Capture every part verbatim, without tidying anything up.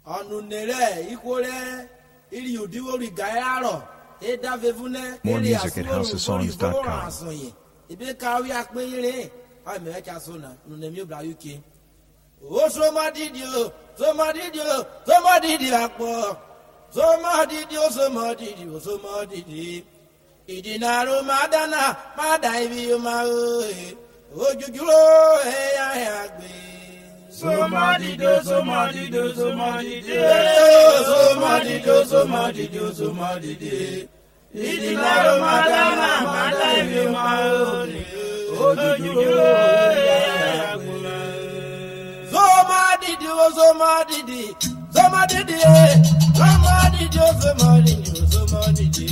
More music at house of songs dot com. Oh, somebody do, somebody do, somebody do, somebody do, somebody do, somebody do. Idinaro madana, madaivi ma oh, jujulo, hey, I agree. Somebody do, somebody do, somebody do, somebody do, somebody do, somebody do. Idinaro madana, madaivi ma oh, jujulo, hey, I agree. Somebody do, somebody do, somebody do, somebody do, somebody do, somebody do.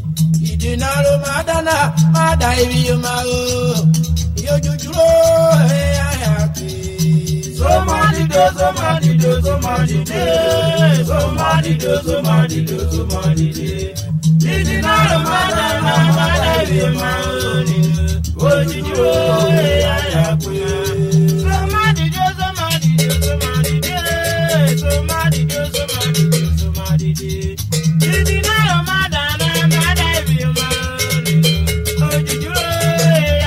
Idinaro madana, madaivi ma oh, jujulo, hey, I agree. Somebody do, somebody do, somebody do, somebody do, somebody do, somebody do. Idinaro madana, madaivi ma oh, jujulo, hey, I agree. Somebody do, somebody do, somebody do, somebody do, somebody do, somebody do. Idinaro madana, madaivi ma oh, jujulo, hey, I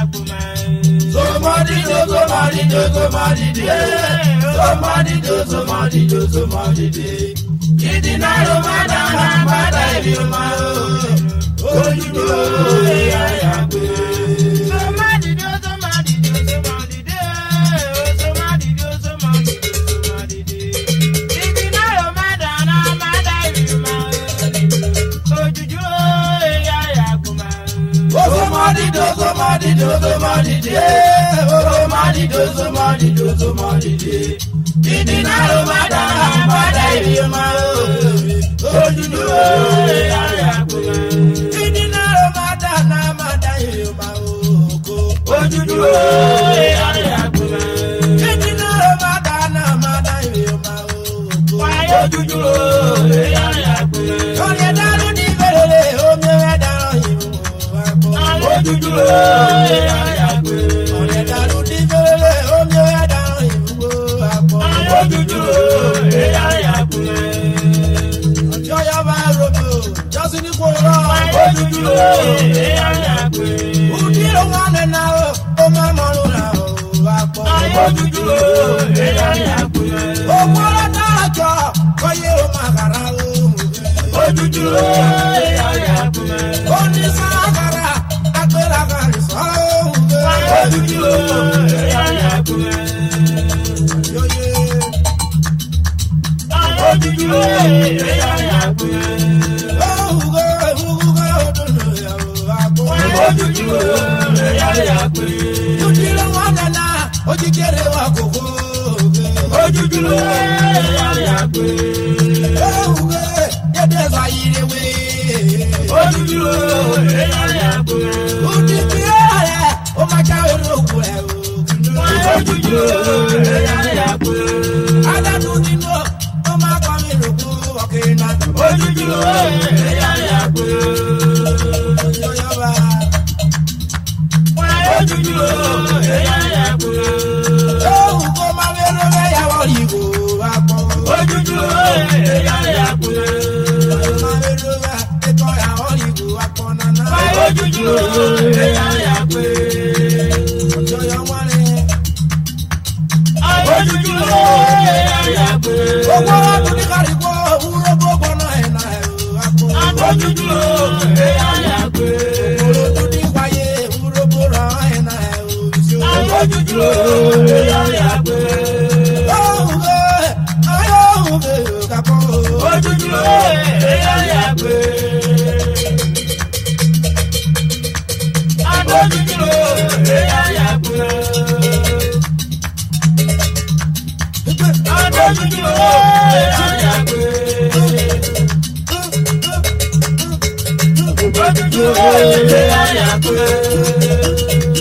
agree. Somebody do, somebody do, somebody do, somebody do, somebody do, somebody do. Idinaro madana, madaivi ma oh, jujulo, hey, I agree. Somebody do, somebody do, somebody do, somebody do, somebody do, somebody do. Idinaro madana, madaivi ma oh, jujulo, hey, I agree. Oh, somebody do, somebody do, somebody do, somebody do, somebody do, somebody do. Idinaro madana, madaivi ma oh, jujulo, hey, I agree. Idinaro madana, madaivi ma oh, jujulo, hey, I agree. Idinaro madana, madaivi ma oh, jujulo, hey, I agree. Oh, yeah, daru di verele, oh, me daru himu. Oh, jujulo, hey, I agree. Oh, yeah, daru di verele, oh, me daru himu. Oh, jujulo, hey, I agree. Oh, ya va robo, just in the corner. Oh, jujulo, hey, I agree. Oh, dear one now, oh, my mama now. Oh, jujulo, hey, I agree. Oh, what a daja, oh, you magara. Oh, jujulo, hey, I agree. Oh, this agara, I feel like I saw. Oh, jujulo, hey, I agree. Oh, jujulo, hey, I agree. Oh, who go, who go, oh, jujulo, hey, I agree. You didn't want to know, oh, you get it, oh, jujulo, hey, I agree. Oh, yeah, there's a year away. Oh, jujulo, hey, I agree. Oh, did you hear? Oh, my God, oh, jujulo, hey, I agree. I don't know. Oh, my God, okay, now. Oh, jujulo, hey, I agree. Oh, jujulo, hey, I agree. Oh, go my little way, I want you go. Oh, jujulo, hey, I agree. My little way, it's all I want you go. Oh, jujulo, hey, I agree. Oh, your money. Oh, jujulo, hey, I agree. Oh, what do you got to go? Who will go on? Oh, jujulo, hey, I agree. Oh, do you buy it? Who will go on? Oh, jujulo, hey, I agree. Oh, I oh, jujulo, hey, I agree. Oh, jujulo, hey, I agree. Oh, jujulo, hey, I agree. Oh, jujulo, hey, I agree.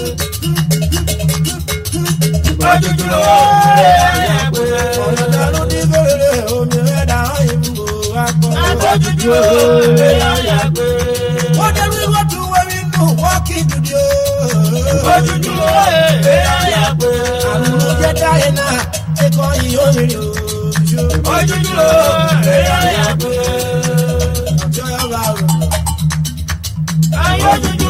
Oh, jujulo, hey, I agree. Oh, daru di verele, oh, me daru himu. Oh, jujulo, hey, I agree. What do we want to wear in the walking to do? Oh, jujulo, hey, I agree. I'm not getting it now. Take on your video. Oh, jujulo,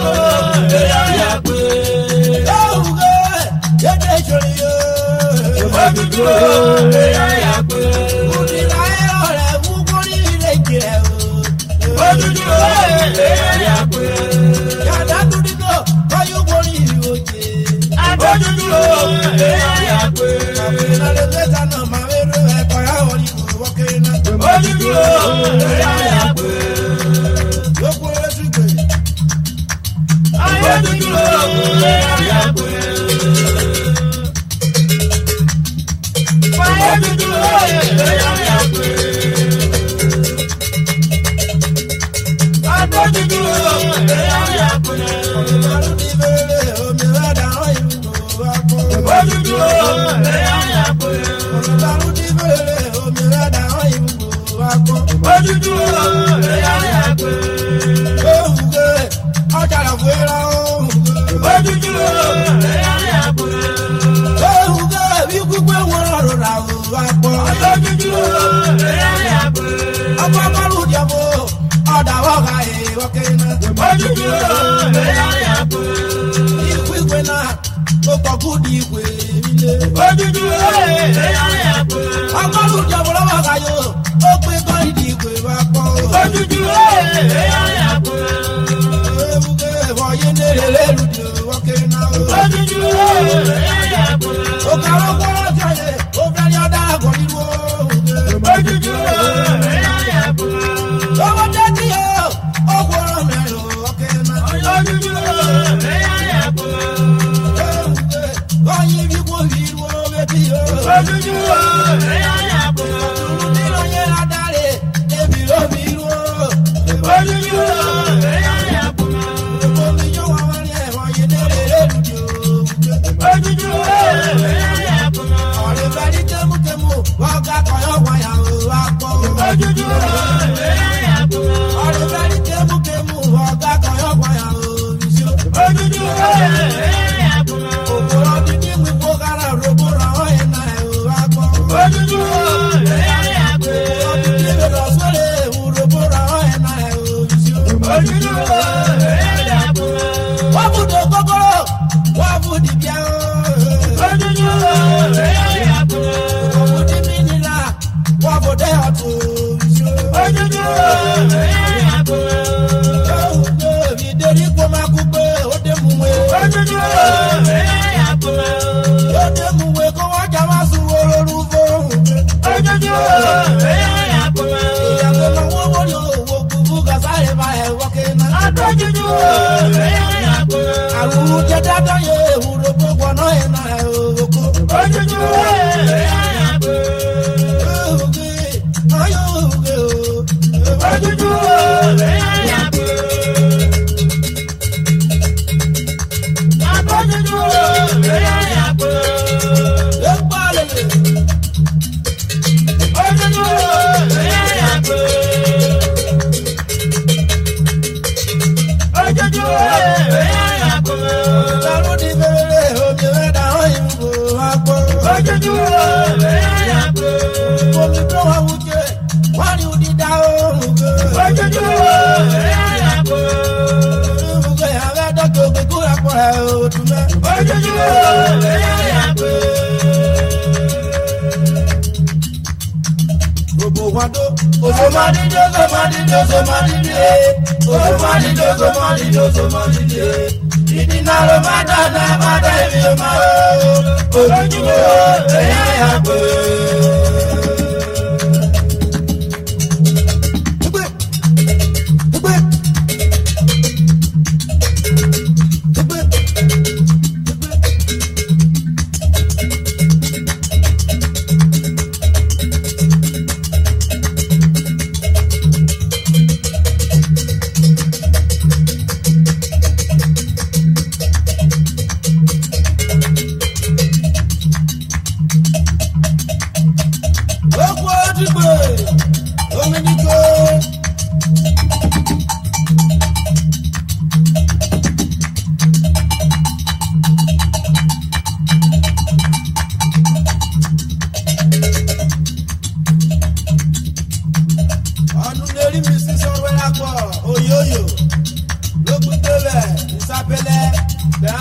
Oyoyo, lókun tó bẹ̀.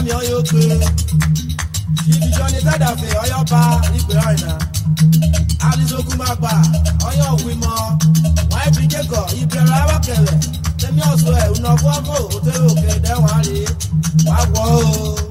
mi ọyọ pé ìbíjọ ni tẹ́dàfẹ́ ọyọ bá ìpè ọ̀rìnà alizogun máa gbà ọyọ òwì mọ́ wáyé bí kékọ̀ ìbẹ̀rẹ̀ awọ́kẹ̀lẹ̀ tẹ́mi ọ̀sọ̀ ẹ̀ ìnáwó ọmọ òtẹ́rẹ̀ òkè dẹ́wọ̀n rè wá wọ́ o.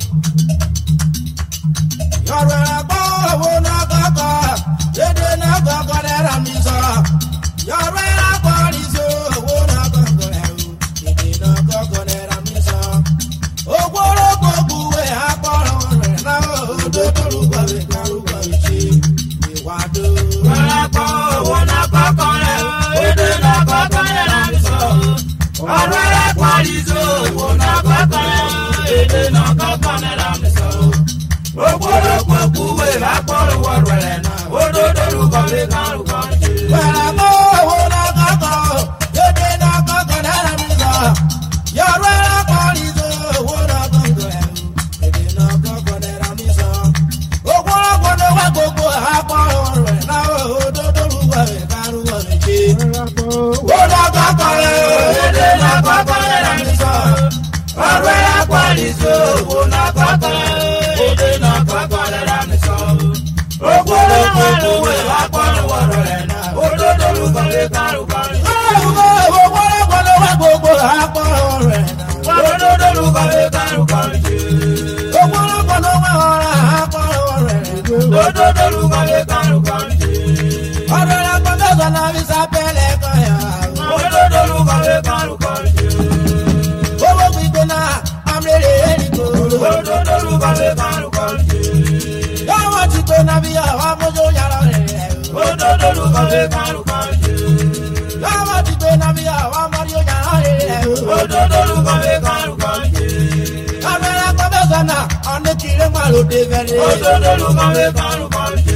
yọ̀rọ̀ ẹ̀ gbọ́ owó náà kọ́kọ́ dédé náà kọ́kọ́ lẹ́rọ mi sọ yọ̀rọ̀ ẹ̀ gbọ́ ìṣó owó náà kọ́kọ́ lẹ́rọ dédé náà kọ́kọ́ lẹ́rọ mi sọ. Ogworogo buwe akpọrọ rẹ̀ náà odò torúkọ rẹ̀ kárúkọ ìṣe ìwádò. Wẹ́rẹ́pọ̀ owó náà kọ́kọ́ rẹ̀ èdè náà kọ́kọ́ rẹ̀ láti sọ. Ọ̀rọ̀ rẹ̀ parí so owó náà kọ́kọ́ rẹ̀ èdè náà kọ́kọ́ rẹ̀ láti sọ. Ogworogo buwe akpọrọ rẹ̀ náà odò torúkọ rẹ̀ kárúkọ ìṣe. Wẹ́rẹ́pọ̀ owó náà kọ́kọ́ èdè náà kọ́kọ́ rẹ̀ láti sọ. Yọ̀rọ̀ ẹ̀ parí so owó náà kọ́kọ́ rẹ̀ èdè náà kọ́kọ́ rẹ̀ láti sọ. Ogworogo ló wá gbogbo akpọrọ rẹ̀ náà odò torúkọ rẹ̀ kárúkọ ìṣe. Owó náà kọ́kọ́ rẹ̀ èdè náà kọ́kọ́ rẹ̀ láti sọ. Ọ̀rọ̀ rẹ̀ parí so owó náà kọ́kọ́ rẹ̀ èdè náà kọ́kọ́ rẹ̀ láti sọ. Ogworogo buwe akpọrọ rẹ̀ náà odò torúkọ rẹ̀ kárúkọ ìṣe. Ogworogo ló wá gbogbo akpọrọ rẹ̀ náà. Odò torúkọ rẹ̀ kárúkọ ìṣe. Ogworogo ló wá ọ̀rọ̀ akpọrọ rẹ̀ náà. Odò torúkọ rẹ̀ kárúkọ ìṣe. Ọ̀rọ̀ rẹ̀ gbọ́dọ̀ náà fi sábẹ́lẹ̀ kan yà. Odò torúkọ rẹ̀ kárúkọ ìṣe. Owó gbígbé náà amúlẹ̀ èrìkò. Odò torúkọ rẹ̀ kárúkọ ìṣe. Yọ̀wọ̀ ti pé nàbí àwọn amójó yàrá rẹ̀. Odò torúkọ rẹ̀ kárúkọ ìṣe. Yọ̀wọ̀ ti pé nàbí àwọn amójó yàrá rẹ̀. Odò torúkọ rẹ̀ kárúkọ ìṣe. Ọ̀rọ̀ rẹ̀ gbọ́dọ̀ náà ọ̀nà kiri máa lò dé fẹ́lẹ́. Odò torúkọ rẹ̀ kárúkọ ìṣe.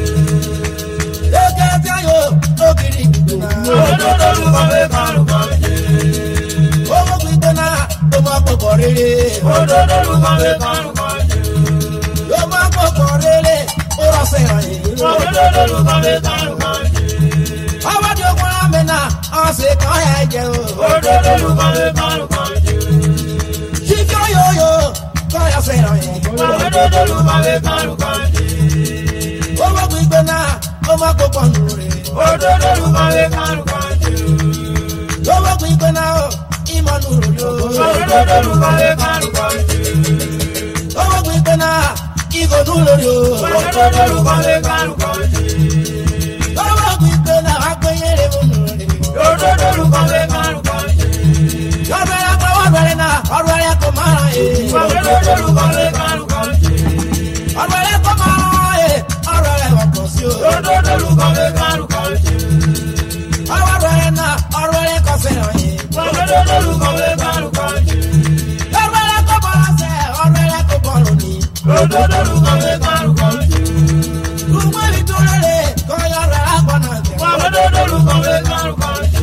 Lókè tí a yóò lókìrì gbígbé náà. Odò torúkọ rẹ̀ kárúkọ ìṣe. Owó gbígbé náà ló máa pọ̀pọ̀ rere. Odò torúkọ rẹ̀ kárúkọ ìṣe. Ló máa pọ̀pọ̀ rere ó rọ̀ṣẹ̀ ìrànyìn. Odò torúkọ rẹ̀ kárúkọ ìṣe. Ọwọ́ di ogun lámì náà ọ̀sẹ̀ kan ẹ̀ jẹ́ o. Odò torúkọ rẹ̀ kárúkọ ìṣe. Ṣíkí oyóyó kọ́ ọ̀ṣẹ̀ ìrànyìn. Odò torúkọ rẹ̀ kárúkọ ìṣe. Owó gbígbé náà ó máa pọ̀pọ̀ nù rè. Odò torúkọ rẹ̀ kárúkọ ìṣe. Owó gbígbé náà ó ìmọ̀ nù rò yó. Odò torúkọ rẹ̀ kárúkọ ìṣe. Owó gbígbé náà ìgò nù lórí o. Odò torúkọ rẹ̀ kárúkọ ìṣe. Owó gbígbé náà agbẹ́yẹrẹ mú nù rè. Odò torúkọ rẹ̀ kárúkọ ìṣe. Yọ̀bẹ̀ rẹ̀ pé wọ́n rẹ̀ náà ọ̀rọ̀ rẹ̀ kò máa ràn yé. Odò torúkọ rẹ̀ kárúkọ ìṣe. Ọ̀rọ̀ rẹ̀ kò máa ràn yé. Ọ̀rọ̀ rẹ̀ wọ̀ pọ̀ sí o. Odò torúkọ rẹ̀ kárúkọ ìṣe. Ọ̀rọ̀ rẹ̀ náà ọ̀rọ̀ rẹ̀ kò sí ràn yé. Odò torúkọ rẹ̀ kárúkọ ìṣe. Ọ̀rọ̀ rẹ̀ kò bọ̀ lọ́sẹ̀ ọ̀rọ̀ rẹ̀ kò bọ̀ lónìí. Odò torúkọ rẹ̀ kárúkọ ìṣe. Lùmọ̀ ìdúró rẹ̀ kọ́ yọ̀rọ̀ àgbọ̀nà tẹ̀. Odò torúkọ rẹ̀ kárúkọ ìṣe.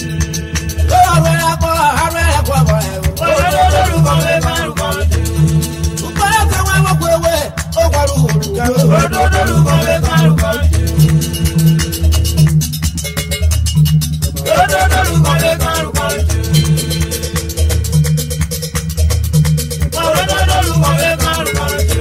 Ọ̀rọ̀ rẹ̀ kọ́ ọ̀rọ̀ rẹ̀ kọ́ bọ̀ ẹ̀ o. Odò torúkọ rẹ̀ kárúkọ ìṣe. Ukpere te nwa nwekwu ewe o gwara uhuru ya. Odò torúkọ rẹ̀ kárúkọ ìṣe. Odò torúkọ rẹ̀ kárúkọ ìṣe. Odò torúkọ rẹ̀ kárúkọ ìṣe.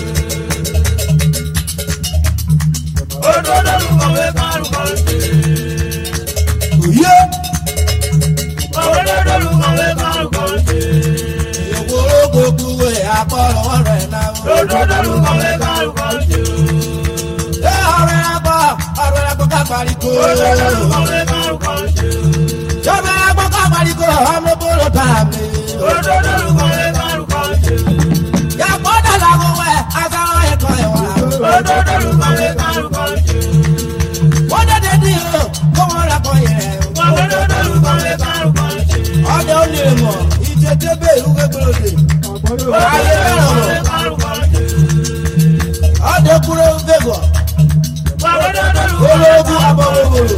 Odò torúkọ rẹ̀ kárúkọ ìṣe. Òye Odò torúkọ rẹ̀ kárúkọ ìṣe. ìyòwòrò gbogbo ẹ̀ akọ́rọ̀ ọ̀rọ̀ ẹ̀ náà. Odò torúkọ rẹ̀ kárúkọ ìṣe. Ṣé ọ̀rọ̀ ẹ̀ gbọ́ ọ̀rọ̀ ẹ̀ gbọ́ kápáríkó? Odò torúkọ rẹ̀ kárúkọ ìṣe. Ṣọ́bẹ̀ ẹ̀ gbọ́ kápáríkó ọmọ bóró bá mi. Odò torúkọ rẹ̀ kárúkọ ìṣe. Yàgbọ́ dàgbà wọ̀ ẹ̀ àtàwọn ẹ̀kọ́ ẹ̀ wá. Odò torúkọ rẹ̀ kárúkọ ìṣe. Wọ́n dédé dì o kó wọ́n rà kọ́ yẹ̀. Odò torúkọ rẹ̀ kárúkọ ìṣe. Ọdẹ ó lè mọ̀ ìtètè bẹ́ẹ̀ ìwé gbòdè. Ayé bẹ̀rẹ̀ Odò mọ̀ rẹ̀ kárúkọ ìṣe. ọdẹ kúrò fẹ́gọ̀. Odò torúkọ rẹ̀ Ológun abọ́wọ́wọ́lò.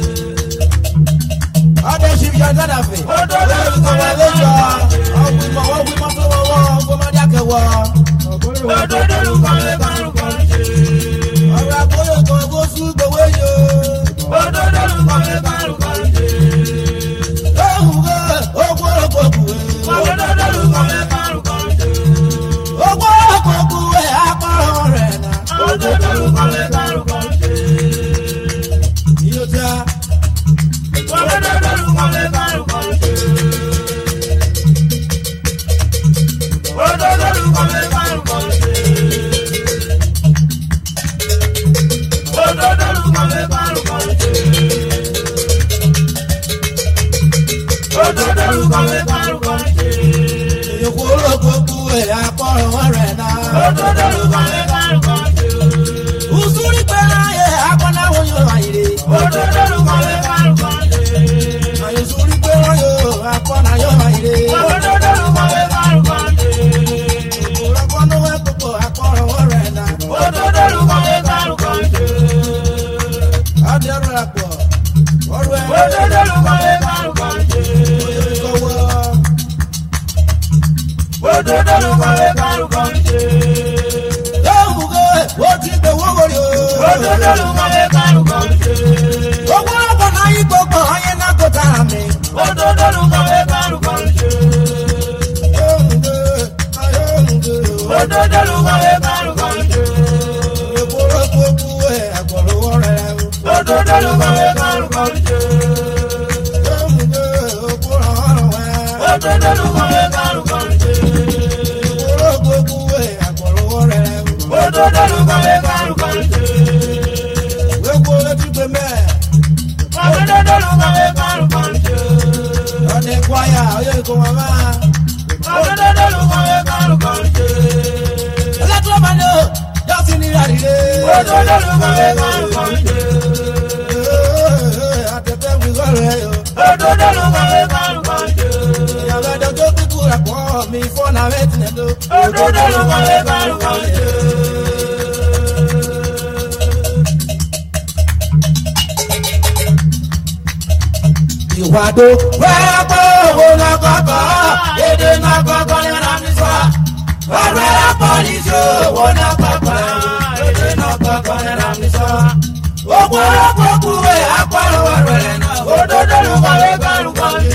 Ọdẹ ṣìṣẹ́ dádàfẹ́. Odò Ológun torúkọ wà rẹ̀ lẹ́jọ́. kárúkọ ìṣe. Ọ̀gbìnmọ̀ wọ́n gbìmọ̀ tó wọ́wọ́ gbọ́mọdé wọ. Odò torúkọ rẹ̀ kárúkọ ìṣe. Ọ̀rọ̀ àgbóyè kan kó sú gbowó yó. Odò torúkọ rẹ̀ kárúkọ ìṣe. Lóhùn wẹ́ ogun ọ̀pọ̀ kù wẹ́. Odò torúkọ rẹ̀ kárúkọ ìṣe. Ogun Ìwàdó wẹ́pọ̀ owó náà kọ́kọ́, èdè náà kọ́kọ́ ní Ramisa. Wẹ́pọ̀ pọ́lísì owó náà kọ́kọ́, èdè náà kọ́kọ́ ní Ramisa. Ogun ọ̀pọ̀ kúwé àpárọ̀ wẹ̀rẹ̀ náà, òdòdó ló kọ́wé kárùkọ́ ní.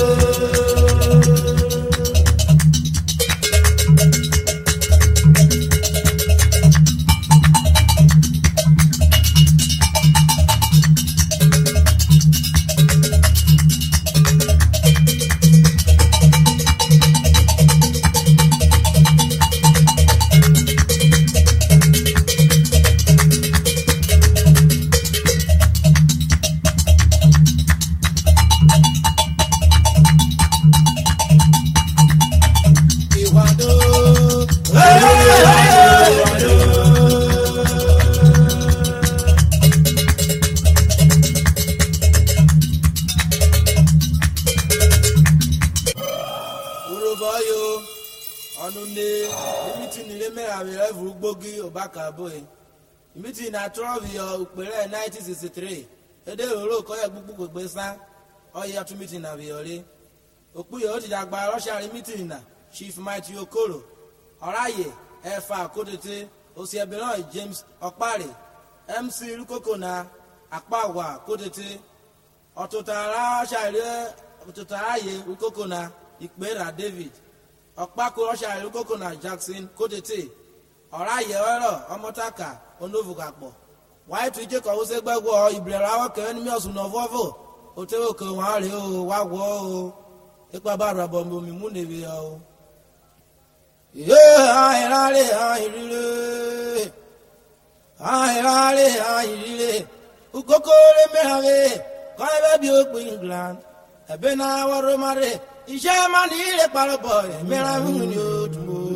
Meeting na twelve yo pere nineteen sixty-three ede oro ko ye gbugbu gbegbe san oya tu meeting na biore opu yo ti dagba Russia meeting na Chief Mighty Okoro Oraye Efa Kodete Osieberan James Okpare M C Rukoko na Apawa Kodete Ototara Shire Ototara ye Rukoko na Ikpera David Okpako Russia Rukoko na Jackson Kodete Oraye oro Omotaka Onovugapo. Why to take a say by war, Ibrahim, and me also no vovo. Otoko, Wario, Wago, Equabara Bombo Munevio. Yeah, I rally, I really. I rally, I really. Ukoko, Mehave, Kaiba England. A Benawa Romare, Ishamani, a paraboy, Meramu to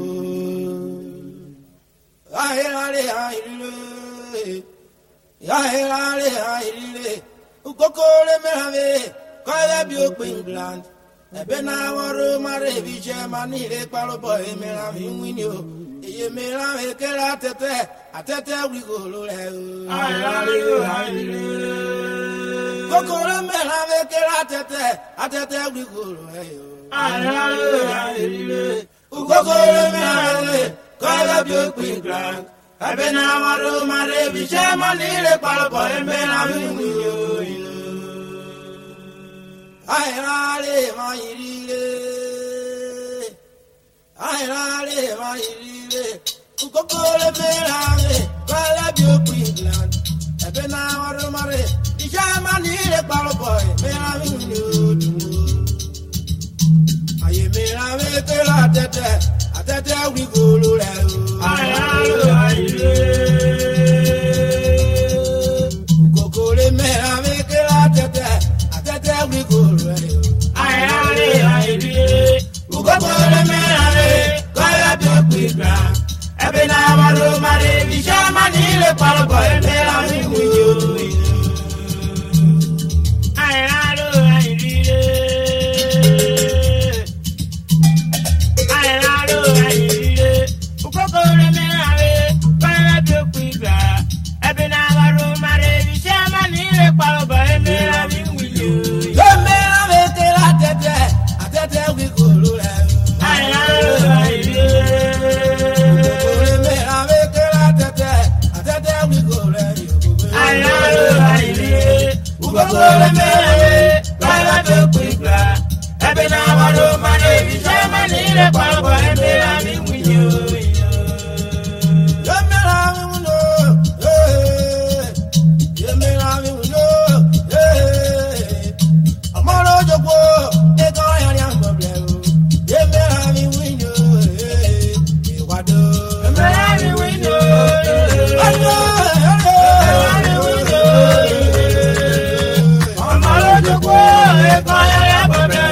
I rally, I really. I rally, I really. Ukoko, Mehave, Kaiba England. Ebe na waro mare bije mani le palo boy me la winyo e me la me kera tete atete wi go lo le o ayale ayale kokoro me la me kera tete atete wi go lo le o ayale ayale kokoro me la me kala bi o pin grand ebe na waro mare bije mani le palo boy me la winyo I rally my relay. I rally my relay. Ukokole merave, kala bi England. Ebe na waro mare, ijamani le palo boy, merave nyotu. Aye merave te la tete, atete wi golo le o. I rally my relay. Ukokole merave te la tete. We go I rally, I did. Who got all me? I got with ground. Every now I do my baby, Germany, the Palaboy, and I'm with you. I rally, I did. Ogole mere, kaya to kwikla. Ebe na wado mane bisema ni le kwalbo ebe la mi winyo. Yemera mi wuno, eh. Yemera mi wuno, eh. Amaro joko, e ko ya ya mboble. Yemera mi winyo, eh. Iwado. Yemera mi winyo, eh. Ado, yemera mi winyo, eh. Amaro joko, e ko ya ya mboble.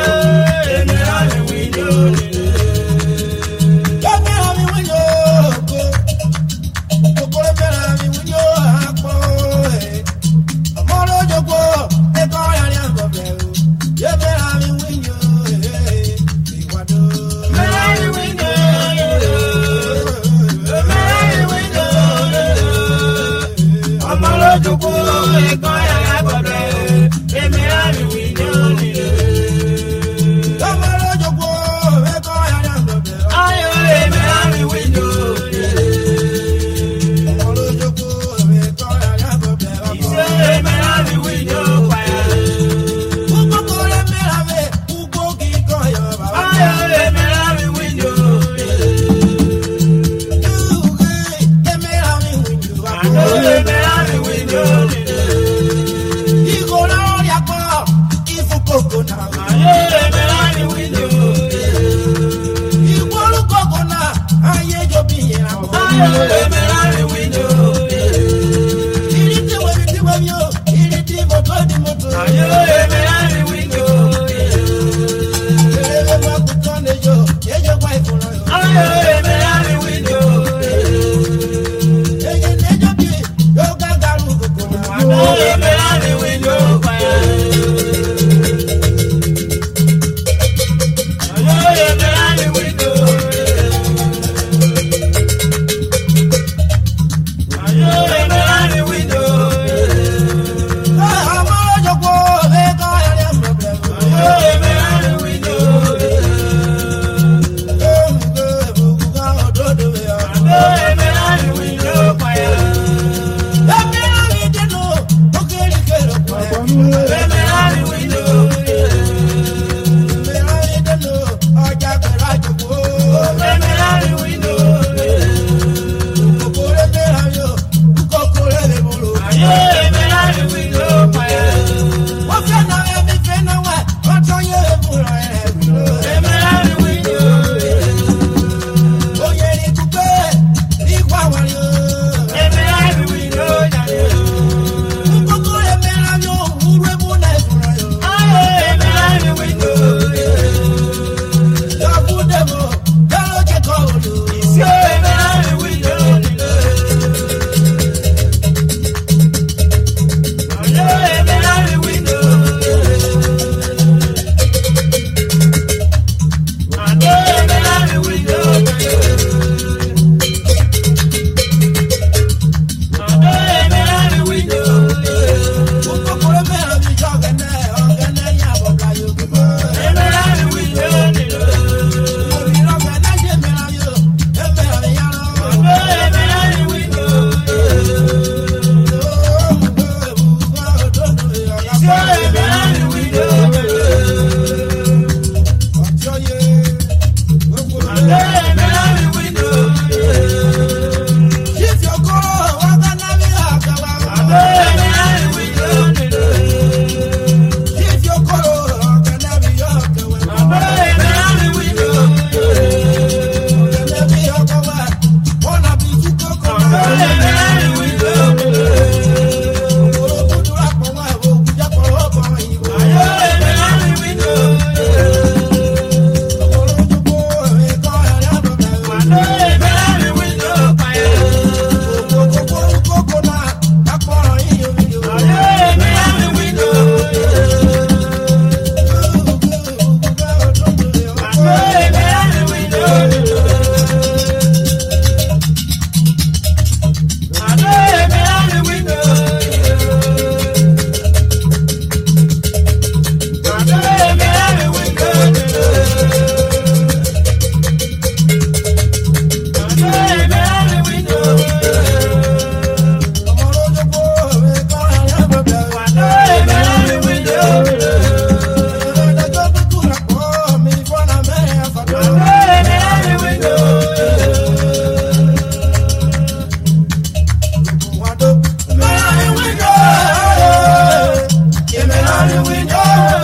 window.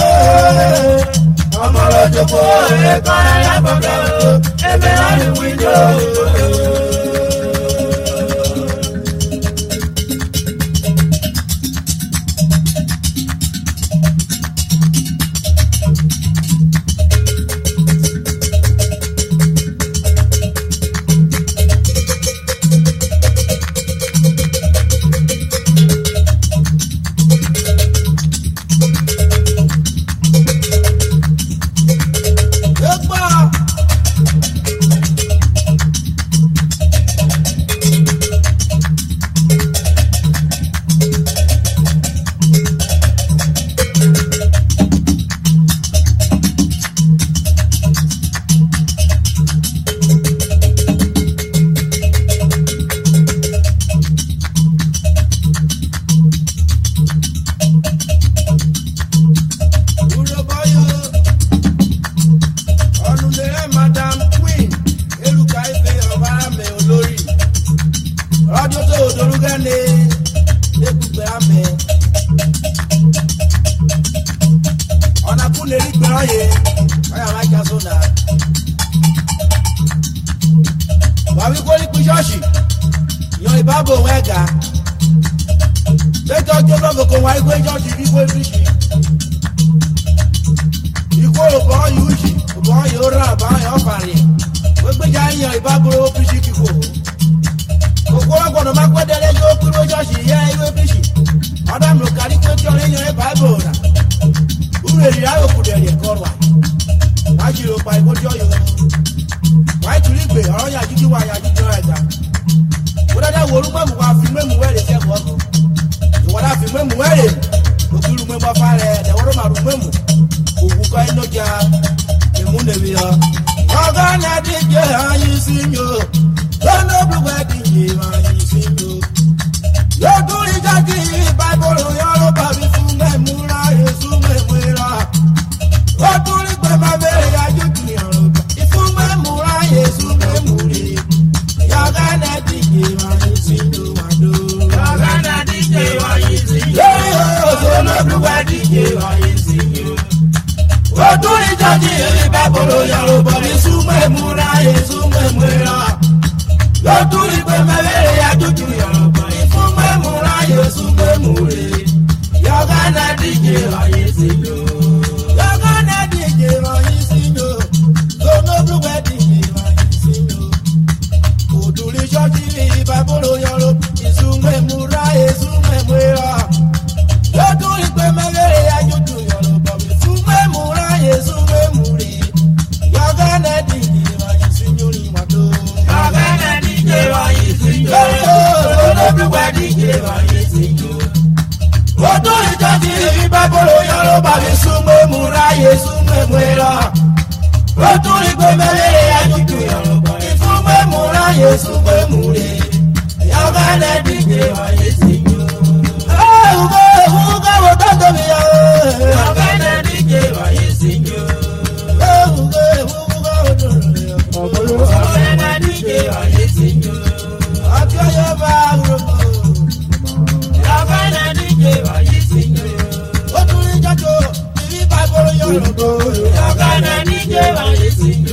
I'm all over the boy, I have a brother, and then on the window.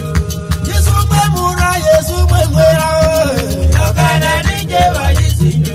Yes,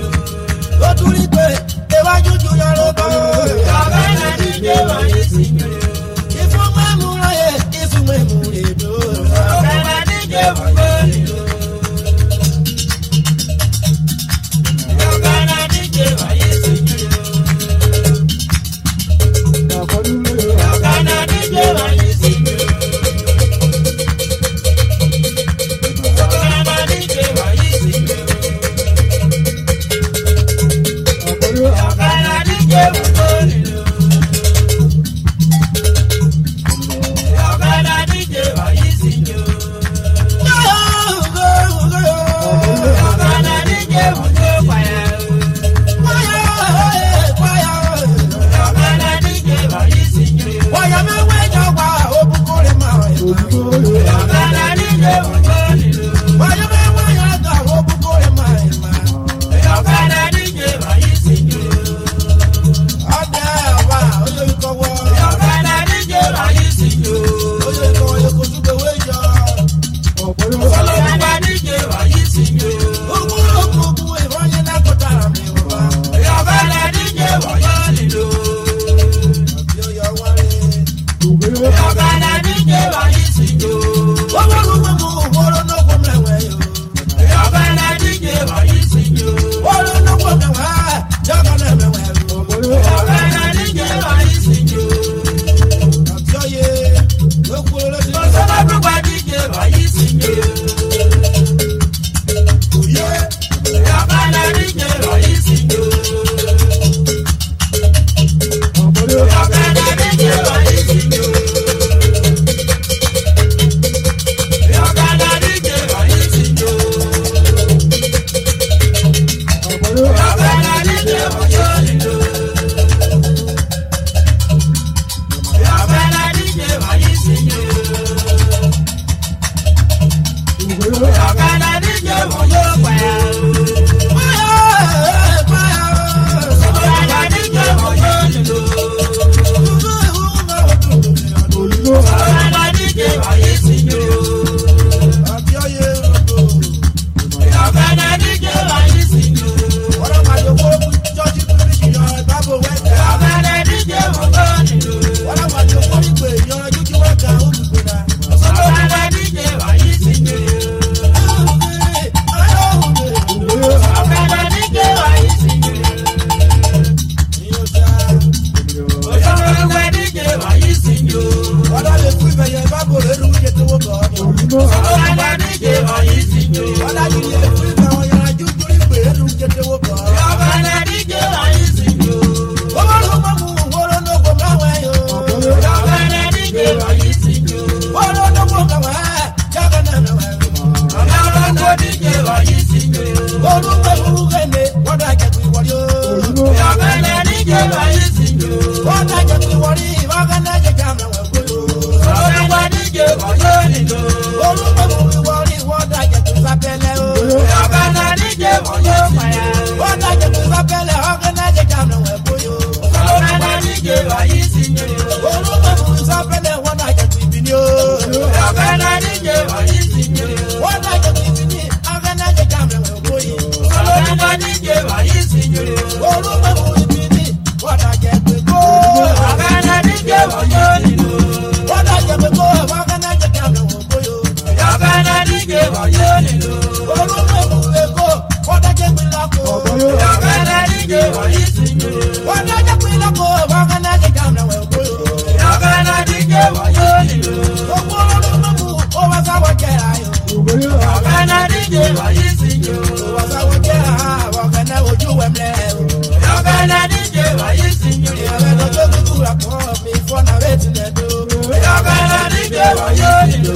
signore. Olúwa mú sáfẹ́lẹ̀ wọ́n náà jẹ́ tìbí ni o. Ọ̀gánà díje wáyé signore. Wọ́n náà jẹ́ tìbí ni ọ̀gánà jẹ́ jàmẹ̀ wọ̀nyí. Ọ̀gánà díje wáyé signore. Olúwa mú ibi ni wọ́n náà jẹ́ pé kó. Ọ̀gánà díje wáyé nínú. Wọ́n náà jẹ́ pé kó ọ̀gánà jẹ́ jàmẹ̀ wọ̀nyí. Ọ̀gánà díje wáyé nínú. Olúwa mú èkó wọ́n náà jẹ́ pé lákò. Ọ̀gánà díje wáyé signore. Wọ́n náà jẹ́ pé lákò ọ̀gánà jẹ́ jàmẹ̀ wọ̀nyí. Ọ̀gánà díje wáyé nínú. Gbogbo olúwa mú ó wá sáwọ́ jẹ́ ayọ̀. Ọ̀gánà díje wáyé signore. Ó wá sáwọ́ jẹ́ ayọ̀ ọ̀gánà ojú wẹ̀mlẹ̀. Ọ̀gánà díje wáyé signore. Ìyàwó lọ́jọ́ kíkú àkọ́ mi fọ́nà wẹ́ẹ̀tì lẹ́dọ̀. Ọ̀gánà díje wáyé nínú.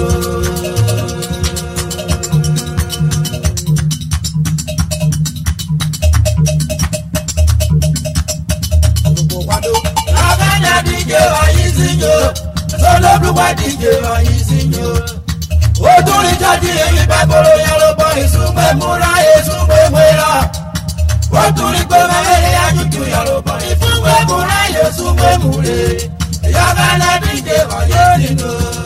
Ọ̀gánà díje wáyé signore. Olódùwà díje wáyé signore. Ojúrin jáde èyí bá gbòòrò yàrá bọ̀ ìsúnpẹ̀ múra ìsúnpẹ̀ múra. Ojúrin pé mẹ́rẹ̀ẹ́rẹ́ àjùjù yàrá bọ̀ ìfúnpẹ̀ múra ìsúnpẹ̀ múre. Ọ̀gánà díje wáyé nínú.